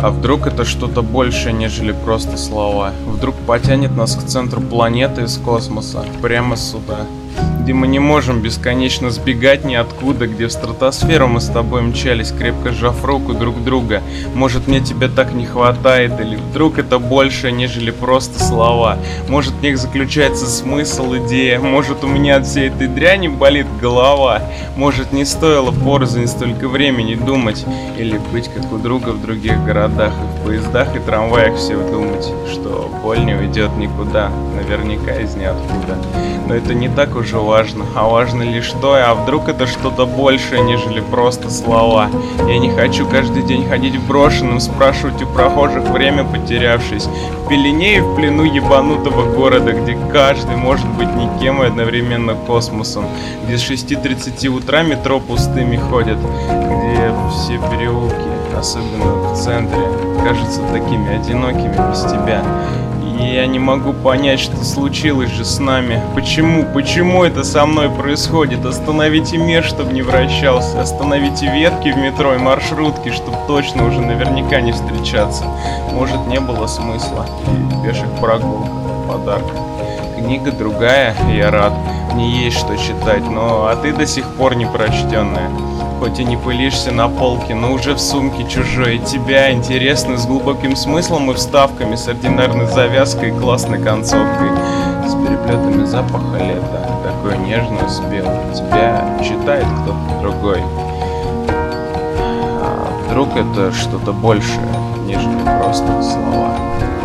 А вдруг это что-то большее, нежели просто слова? Вдруг потянет нас к центру планеты из космоса, прямо сюда, где мы не можем бесконечно сбегать ниоткуда, где в стратосферу мы с тобой мчались, крепко сжав руку друг друга. Может, мне тебя так не хватает, или вдруг это больше, нежели просто слова? Может, в них заключается смысл, идея? Может, у меня от всей этой дряни болит голова? Может, не стоило порознь столько времени думать, или быть как у друга в других городах, и в поездах и трамваях все думать, что боль не уйдет никуда, наверняка из ниоткуда. Но это не так уж и важно, а важно лишь то, а вдруг это что-то большее, нежели просто слова. Я не хочу каждый день ходить в брошенном, спрашивать у прохожих, время потерявшись, в пелене и в плену ебанутого города, где каждый может быть никем и одновременно космосом, где с 6:30 утра метро пустыми ходят, где все переулки, особенно в центре, кажутся такими одинокими без тебя. И я не могу понять, что случилось же с нами. Почему это со мной происходит? Остановите мир, чтобы не вращался. Остановите ветки в метро и маршрутки, чтобы точно уже наверняка не встречаться. Может, не было смысла. И пеших прогулок, подарка. Книга другая, я рад. Не есть что читать, но а ты до сих пор не прочтенная. Хоть и не пылишься на полке, но уже в сумке чужой. Тебя интересно, с глубоким смыслом и вставками, с ординарной завязкой и классной концовкой, с переплетами запаха лета, такой нежный успел. Тебя читает кто-то другой. А вдруг это что-то большее, нежели просто слова?